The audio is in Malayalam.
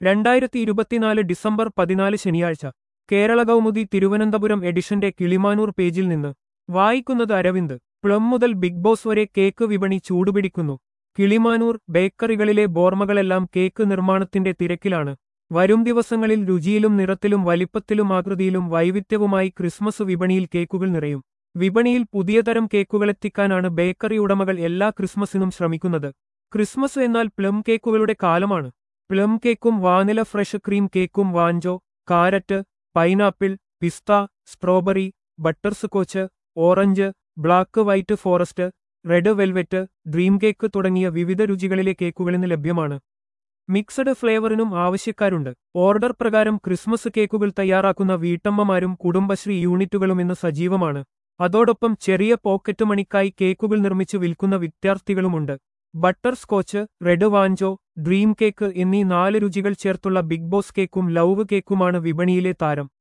2024 ഡിസംബർ 14 ശനിയാഴ്ച കേരള കൗമുദി തിരുവനന്തപുരം എഡിഷന്റെ കിളിമാനൂർ പേജിൽ നിന്ന് വായിക്കുന്നത് അരവിന്ദ്. പ്ലം മുതൽ ബിഗ് ബോസ് വരെ കേക്ക് വിപണി ചൂടുപിടിക്കുന്നു. കിളിമാനൂർ ബേക്കറികളിലെ ബോർമകളെല്ലാം കേക്ക് നിർമ്മാണത്തിന്റെ തിരക്കിലാണ്. വരും ദിവസങ്ങളിൽ രുചിയിലും നിറത്തിലും വലിപ്പത്തിലും ആകൃതിയിലും വൈവിധ്യവുമായി ക്രിസ്മസ് വിപണിയിൽ കേക്കുകൾ നിറയും. വിപണിയിൽ പുതിയ തരം കേക്കുകളെത്തിക്കാനാണ് ബേക്കറി ഉടമകൾ എല്ലാ ക്രിസ്മസിനും ശ്രമിക്കുന്നത്. ക്രിസ്മസ് എന്നാൽ പ്ലം കേക്കുകളുടെ കാലമാണ്. പ്ലം കേക്കും വാനില ഫ്രഷ് ക്രീം കേക്കും Vancho, carrot, pineapple, pista, strawberry, butterscotch, orange, black white forest, red velvet, dream cake തുടങ്ങിയ വിവിധ രുചികളിലെ കേക്കുകളിന്ന് ലഭ്യമാണ്. മിക്സഡ് ഫ്ലേവറിനും ആവശ്യക്കാരുണ്ട്. ഓർഡർ പ്രകാരം ക്രിസ്മസ് കേക്കുകൾ തയ്യാറാക്കുന്ന വീട്ടമ്മമാരും കുടുംബശ്രീ യൂണിറ്റുകളും ഇന്ന് സജീവമാണ്. അതോടൊപ്പം ചെറിയ പോക്കറ്റ് മണിക്കായി കേക്കുകൾ നിർമ്മിച്ച് വിൽക്കുന്ന വിദ്യാർത്ഥികളുമുണ്ട്. Butterscotch, red Vancho, dream cake എന്നീ 4 രുചികൾ ചേർത്തുള്ള ബിഗ് ബോസ് കേക്കും ലവ് കേക്കുമാണ് വിപണിയിലെ താരം.